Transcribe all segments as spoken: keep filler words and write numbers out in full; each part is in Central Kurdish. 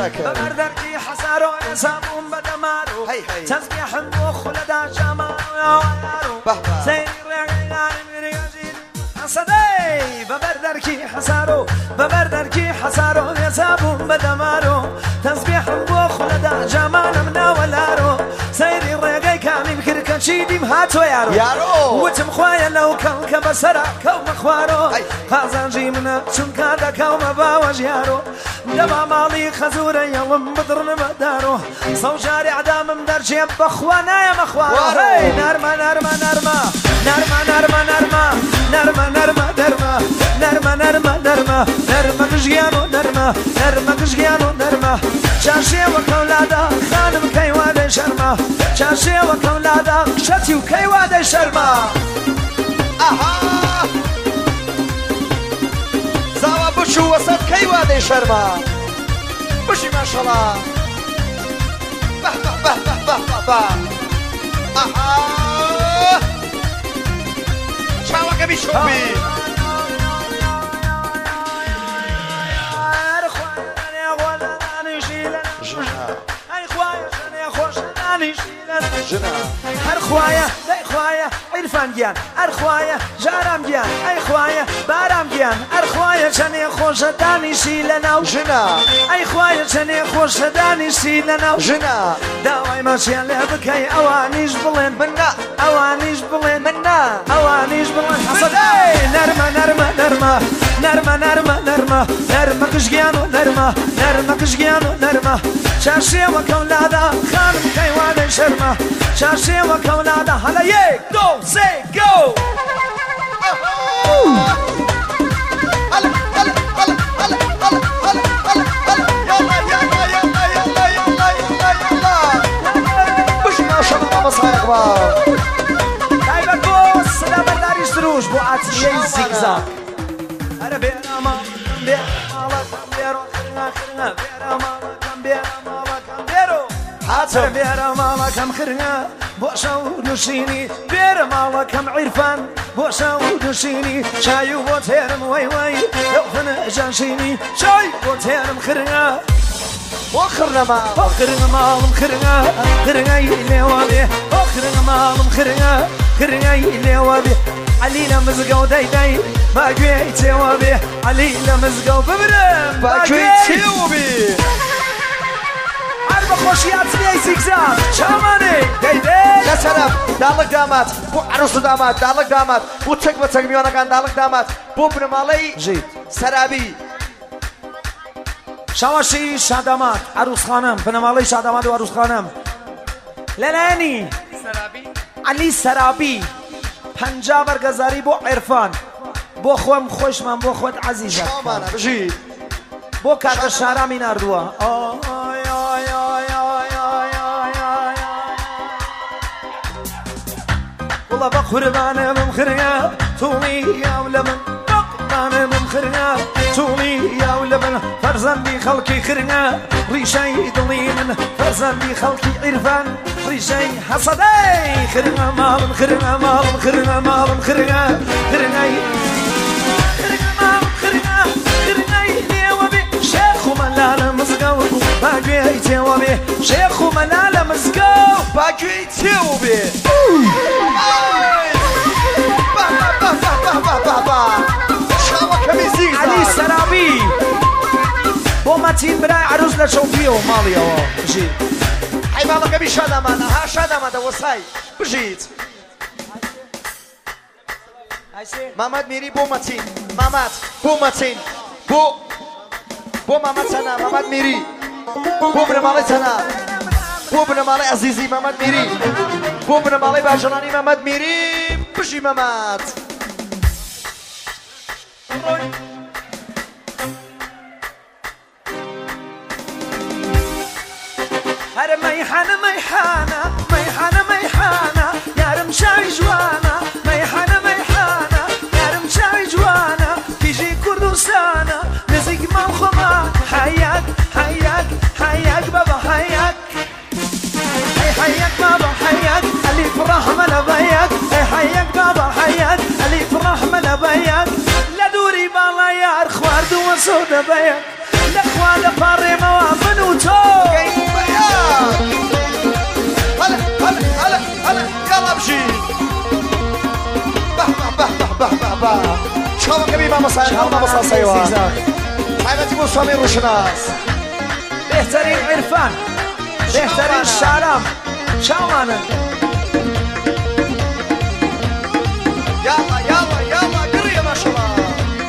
بەبەردەرکی حەسار و حسابوم بەدەمار و تەزبیحم بۆ خولەدا ژامان و یاوەیار و سەیری ڕێگەیانی میرێژیر حەسەدەی بەبەردەرکی حەسار و بەبەردەرکی حەسار و حسابوم بەدەمار و تەزبیحم بۆ خولەدا ژامانم ناوەلار و سەیری ڕێگەی کامیم کرد کە چیدیم هاتۆ یارۆ وتم خوایە لەو کەڵ کە بەسەرا کەومە خوارۆ قازانجی منە چونکە دەکەومە باوەژ یارۆ دەما ماڵی خەزورە یەڵم بدڕنمە دارۆ سەوژاری عدامم دەرچێم بەخوا نایەمە خوارۆ نەرمە نەرمە نەرمە نەرمە نەرمە نەرمە نەرمە نەرمە دەرمە نەرمە نەرمە نەرمە نەرمە گژگیان و نەرمە نەرمە گژگیان و نەرمە چاشێوە کەولادا خانم کەیوادەی شەرمە چاشێوە کەولادا شەتی و کەیوادەی شەرمە ئاها زاوا بچوو وەسەد کەیوادەی شەرمە بشی ماشەڵا بە بە بە بە بە بە ئاها چاوەکە بیشۆبی هەر خوایە دەی خوایە عیرفان گیان هەر خوایە ژارام گیان ئەی خوایە بارام گیان هەر خوایە چەنێ خۆشە دانیشی لەناو ژنە ئەی خوایە چەنێ خۆشە دانیشی لەناو ژنە داوای مەچیان لێ بکەی ئەوانیش بڵێن منە ئەوانیش بڵێن منە ئەوانیش بڵێن حەسەدەی نەرمە نەرمە نەرمە نەرمە نەرمە نەرمە نەرمە گژگیان و نەرمە نەرمە گژگیان و نەرمە چاشێوە کەولادا خانم کەیوادەی شەرمە چاشێوە کەولادا هەڵە یەک دۆ سێ گۆ تایبەت بۆ سەدا بەرداری سروش بۆ ئاتیەی زیگزاگ هەرە بێرە ماڵەکەم بێ ماڵەکەم بێرۆ خرنگە خرنگە بێرە ماڵەکەم بێرە ماڵەکەم بێرۆ هاتە بێرە ماڵەکەم خرنگە بۆ شەو نووشینی بێرە ماڵەکەم عیرفان بۆ شەو نووشینی چای و بۆ تێرم وەی وەی لەو خنەجانشینی چای بۆ تێرم خرنگە بۆ خرنەما بۆ خرنگە ماڵم خرنگە خرنگەی لێوە بێ بۆ خرنگە ماڵم خرنگە خرنگەی لێوە بێ عەلی لە مزگەوت دەیدەی باگوێی تێوە بێ عەلی لە مزگەوت ببرم باگوێی تێوە بێ هەر بە خۆشیاتنیەی زیگزاگ چامانێ دەیدێ لەسەرم داڵک دامات بۆ عروس و دامات داڵک دامات بۆ چەک بە چەک میوانەکان داڵک دامات بۆ بنەماڵەی ژیت سەرابی شاوەشی شادامات عروس خانم بنەماڵەی شادامات و عروس خانم لەلایەنی عەلی سەرابی پەنجا بەرگەزاری بۆ عیرفان بۆ خۆم خۆشمان بۆ خۆت عەزیزە چامانە بژی بۆ کاکە شارامی ناردووە وڵە بە قوربانە بم خرنگە توڵی یاو لە من بە قوربانە بم خرنگە توڵی یاو لە من فەرزەندی خەڵکی خرنگە ڕیشەی دڵی من فەرزەندی خەڵکی عیرفان ڕیشەی حەسەدەی خرنگە ماڵم خرنگە ماڵم خرنگە ماڵم خرنگە خرنگەی خرنگە ماڵم خرنگە خرنگەی لێوە بێ شێخ و مەلا لە مزگەوت باگوێی تێوە بێ شێخ و مەلا لە مزگەوت باگوێی تێوە بێ شاوەکەمی زیگزاگ عەلی سەرابی بۆ مەتین برای عروس لە چەوپیەوە ماڵیەوە بژیت حیماڵەکەمی شادامانە ها شادامانە وەسای بژیت مامەد میری بۆ مەتین مامەد بۆ مەتین بۆ بۆ مامەد چەنە مامەد میری بۆ بنەماڵەی چەنە بۆ بنەماڵەی عەزیزی مامەد میری بۆ بنەماڵەی باژەڵانی مامەد میری بژی مەمەد هەرە مەیحانە مەیحانە مەیحانە مەیحانە یارم شاوی جوانە مەیحانە مەیحانە یارم شاوی جوانە کیژی کوردستانە نزیک ماڵ خۆمان حەیەک حەیەک حەیەک بەبە حەیەک ئەی حەیەک بابە حەیەک ئەلیف ڕەحمە لە بەیەک ئەی حەیەک بابە حەیەک ئەلیف ڕەحمە لە بەیەک لە دووری باڵا یار خواردووە بسودة بيك لأخوان باري موافن وتو قايم بياك هلا هلا هلا هلا يلا امشي بح بح بح بح بح بح شو كبي ماما صاير ماما صاير سيوا حياتي مو سمير وشناس بهترين عرفان بهترين شعرام شاوانا يلا يلا يلا قريه ما شاء الله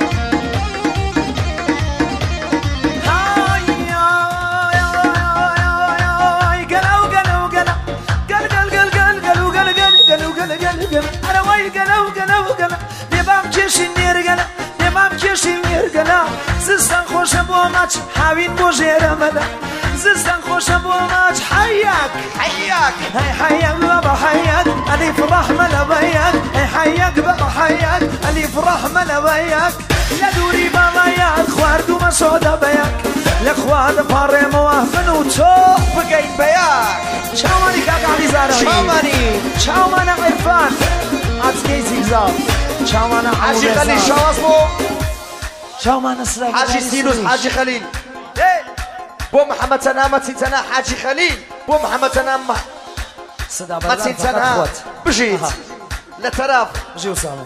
أنا ويل قلو قلو قلو نبام كشين يرقلا نبام كشين يرقلا زستان خوش بو ماچ حاوين بو جيرا مدا زستان خوش بو ماچ حياك حياك هاي حياك بابا حياك ألي فرح ملا بياك هاي حياك بابا حياك ألي فرح ملا بياك لا دوري بابا ياك خواردو ما سودا بياك لأخواد باري موافن وتوب بقايم بياك شاواني كاك علي زاروي شاواني شاوانا عرفان عطسكي زيزاب شاوانا حاجي خليل شو اسمه؟ شاوانا سلاك حاجي سيلوس حاجي خليل بو محمد سنة ما تنسنا حاجي خليل بو محمد سنة ما ما تنسنا بجيت لتراف جيو سامي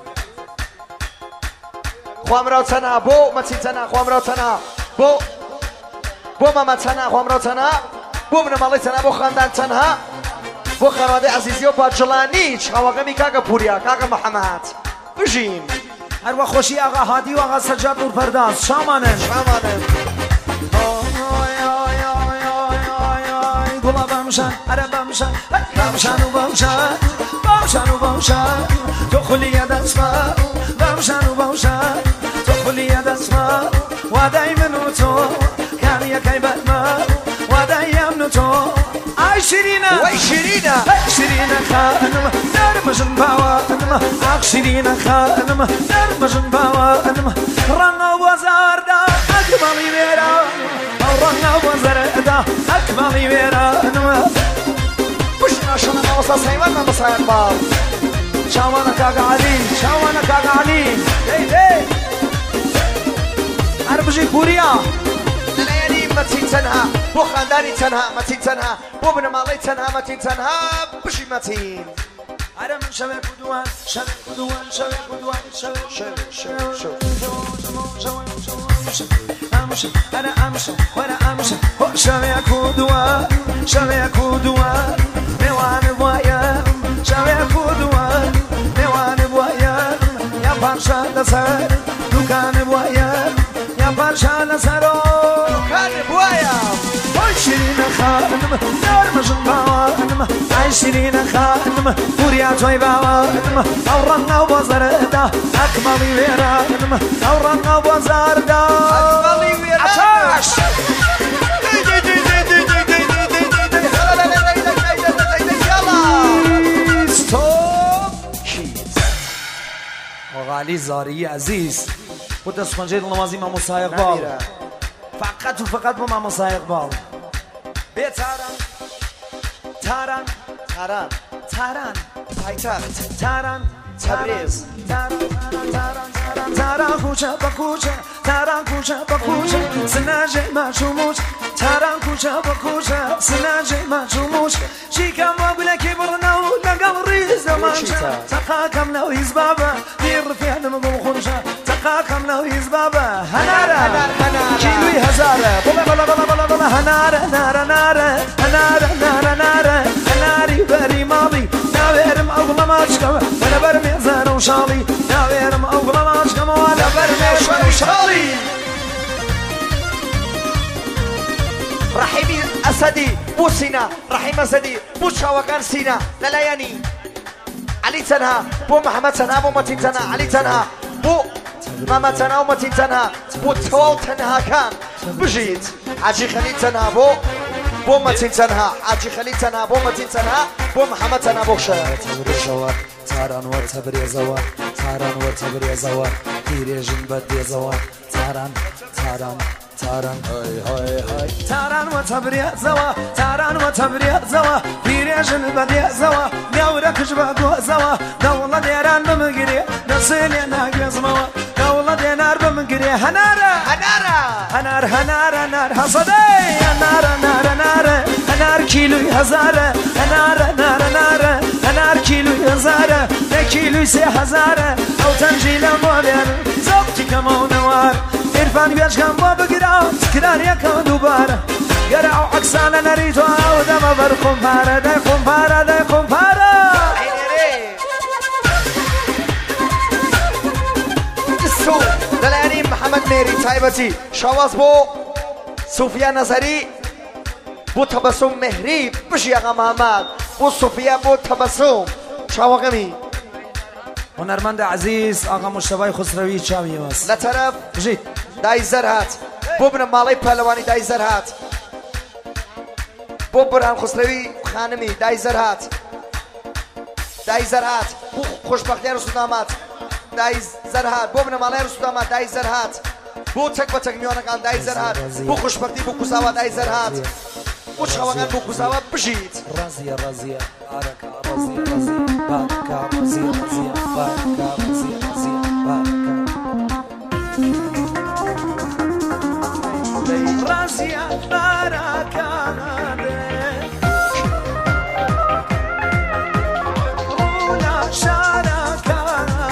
خوامراو سنة بو ما تنسنا خوامراو سنة بو بو ماما سنة خوامراو سنة بو من مالي سنة بو خاندان سنة بو خانواده عزیزی و باجلانی چاواقمی کاغا پوریا کاغا محمد بجیم هر وقت خوشی آقا هادی و آقا سجاد نور پرداز شامانن شامانن گلا بامشان اره بامشان بامشان و بامشان بامشان و بامشان تو خلیه دسما بامشان و بامشان تو خلیه دسما و دایمن تو کان یکی بدما و دایم تو ای شیرینه وای شیرینه شیرینه خانم نرمشن باوانم آخ شیرینه خانم نرمشن باوانم رنگ و زردا اکمالی میرا رنگ و زردا اکمالی میرا بشنا شنا ما وصل سيوان ما بصير بار شاوانا كاغا علي شاوانا كاغا علي هي هي عربجي كوريا لليالي ما تنسنها بو خانداني تنها ما تنسنها بو ابن مالي تنها ما تنسنها بشي ما تين أنا من شباب كدوان شباب كدوان شباب كدوان شباب شباب شباب أمشي أنا أمشي وأنا أمشي شباب كدوان شباب كدوان ميوان بوايا شباب كدوان ميوان بوايا يا بارشا لسر دكان بوايا يا بارشا لسر دكان بوايا شيرين خانم نرمشن باوانم ای شیرین خانم بوریا توی باوانم او رنگ و بازار دا اکمالی ویرانم او رنگ و بازار دا اکمالی ویرانم اتاش وغالي زاري عزيز قدس خنجير نمازي ما مصايق بال فقط وفقط ما مصايق بال بيت تاران تاران تاران تاران پایتخت تاران تبریز تاران تاران تاران تاران کوچه با کوچه تاران کوچه با کوچه سناجه ما شموش تاران کوچه با کوچه سناجه ما شموش شيكام واقول كي برنا لقى الريز زمانشا تقاكم لو يزبابا دير فيها نمو خنشا تقاكم لو يزبابا هنارا هنارا كيلوي هزارة بلا بلا بلا بلا بلا هنارا نارا نارا هنارا نارا نارا هناري بري ماضي ناويرم أغلى ما أشكم ولا برمي زار وشالي ناويرم أغلى ما أشكم ولا برمي وشالي رحيمي أسدي بو سينا رحيم أسدي بو شاوكان سينا للياني علي تنها بو محمد تنها بو متين تنها علي تنها بو ماما تنها ومتين تنها بو توال تنها كان بجيت حاجي خليل تنها بو بو متين تنها حاجي خليل تنها بو متين تنها بو محمد تنها بو شاوك تاران وتبري زوا تاران وتبري زوا تيريجن بدي زوا تاران تاران تاران هاي هاي هاي تاران وتبري زوا تاران وتبري زوا تيريجن بدي زوا نورك جبا زوا دولة ديران بمقري نسيني ناقص موا دولة دينار بمقري میره هناره هناره هنار هنار هنار حصدی هنار هنار هنار هنار کیلوی هزاره هنار هنار هنار هنار کیلوی هزاره نه کیلوی سه هزاره او تنجیل مادر زبطی کمو نوار عرفان بیاش کم با بگیرم سکرار یکم دوباره گرع و عکسانه نریتو او دم بر خمپاره ده خمپاره ده خمپاره سو دلانی محمد میری تایبتی شواز بو صوفیا نظری بو تبسم مهری بشی آقا محمد بو صوفیا بو تبسم شواقمی هنرمند عزیز آقا مصطفی خسروی چاوی ماست لطرف بجید دای زرهات بو بن مالی پهلوانی دای زرهات بو برهان خسروی خانمی دای زرهات دای زرهات بو خوشبختی رسول داماد دای زرهات بو بن مالی رسول داماد دای زرهات بو تک با تک میانه کان دای زرهات بو خوشبختی بو کوساوا دای زرهات بو شواغان بو کوساوا بشید رازیه رازیه بارکا رازیه رازیه بارکا رازیه رازیه بارکا رازیه رازیه بارکا رازیه بارکا رولا شارکا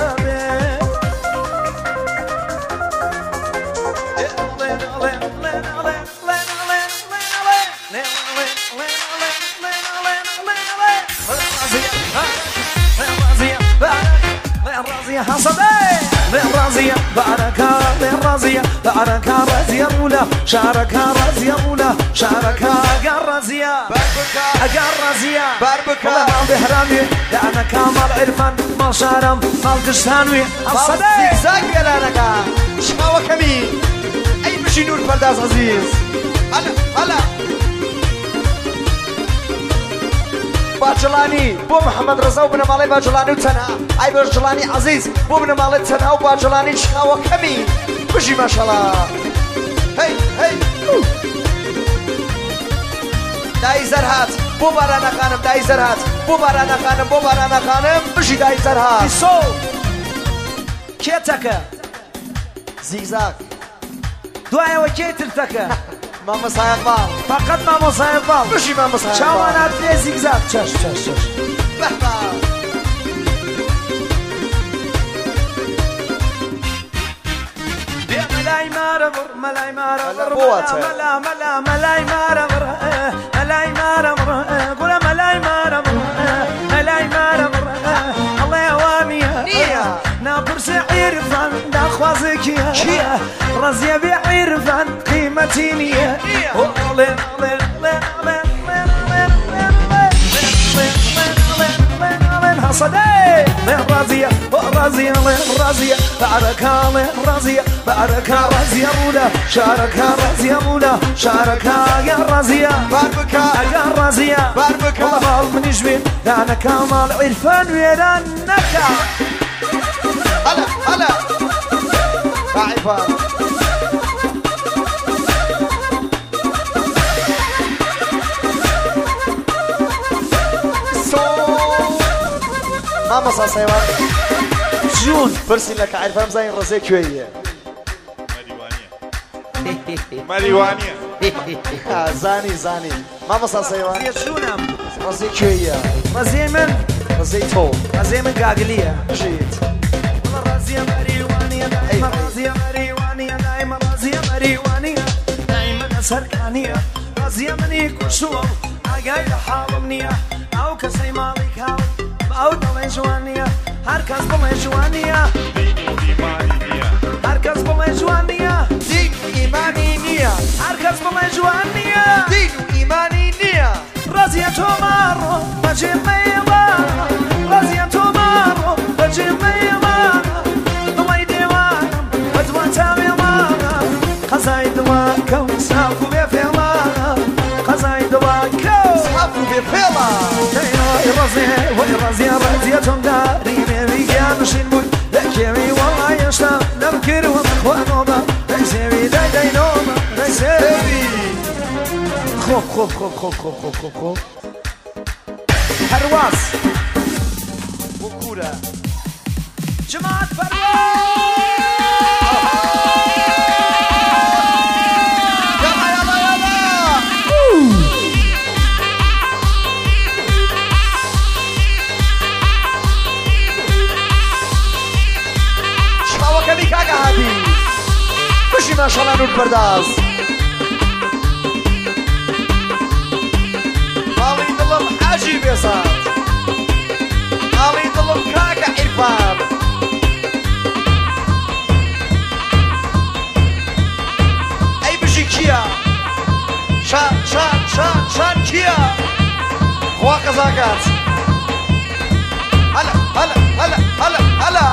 رازية حصدي رازية باركة رازية باركة رازية رولا شاركة رازية رولا شاركة قال رازية باربكا قال رازية باربكا ما بهرامي لأنا كامل عرفان ما شارم ما القشتانوي حصدي زيزاق يا لانكا شقاوة كمين أي بشي نور فرداس عزيز هلا هلا باجلاني بو محمد رضا وبن مالي باجلاني وتنها اي باجلاني عزيز بو بن مالي تنها وباجلاني شقاوة كمين بشي ما شاء الله هي هي داي زرهات بو بارانا خانم داي زرهات بو بارانا خانم بو بارانا خانم بشي داي زرهات سو كيتك زيزاق دعاء وكيتلتك ماما صايق بال فقط ما مصايب بال بشي ماما صايق بال شوانات لي زيكزاك شش شش شش بحبا ملاي مارمر ملاي مارمر بوته. ملا ملا ملاي مارمر ملاي مارمر قول ملاي مارمر ملاي مارمر الله يوامي نية. نابر عرفان داخوازك يا رزية بعرفان قيمتي نية ولين لين لين لين حصدي لين رازية رازية لين رازية باركة لين رازية باركة رازية مولا شاركة رازية مولا شاركة يا رازية باربكا يا رازية باربكا والله من يجبين أنا كمال عرفان ويرانك هلا هلا عرفان ماما صاصيوان جون برسي لك عرفان زين رزيك شوية ماريوانيا زاني زاني ماما صاصيوان يا شونم رزيك شوية رزية من رزيك تو رزية من قاقلية جيت والله رزية مريوانية دائما رزية مريوانية دائما رزية مريوانية دائما سرقانية رزية مني كل شو عقايد حاضمنية أو كسي مالك هاو أو دلي جوانية هركز بلي جوانية هركز بلي جوانية دين إيماني نية هركز بلي جوانية دين إيماني نية رزية تمارو بجي ميوانا رزية تمارو بجي ميوانا ضوي ديوانا بدوى تاويوانا قزاي دواكو سافو بفيوانا قزاي دواكو صحفوا بفيلا رزية ورزية رزية تمداري ميمي قامشين بوي لكيمي والله يشتا نبكر ومخوان وما ريسيبي داي داي نوما ريسيبي خوب خوب خوب خوب خوب خوب خوب خوب هرواز وكورة جماعة فرواز ماشاءالله نور پرداز ماڵی دڵم حاجی بێزاد ماڵی دڵم کاکە عیرفان ئەی بژی کیە شان شان شان شان کیە خوا قەزاکات هەلا هەلا هەلا هەلا هەلا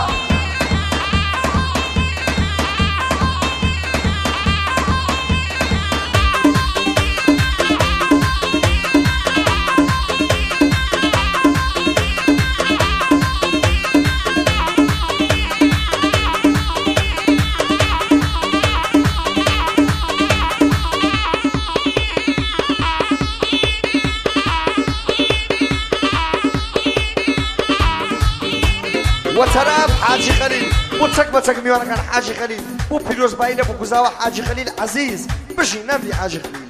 وتراب حاجي خليل وتك بتك ميوانا كان حاجي خليل وبيروز بايلة وكوزاوا حاجي خليل عزيز بشي نبي حاجي خليل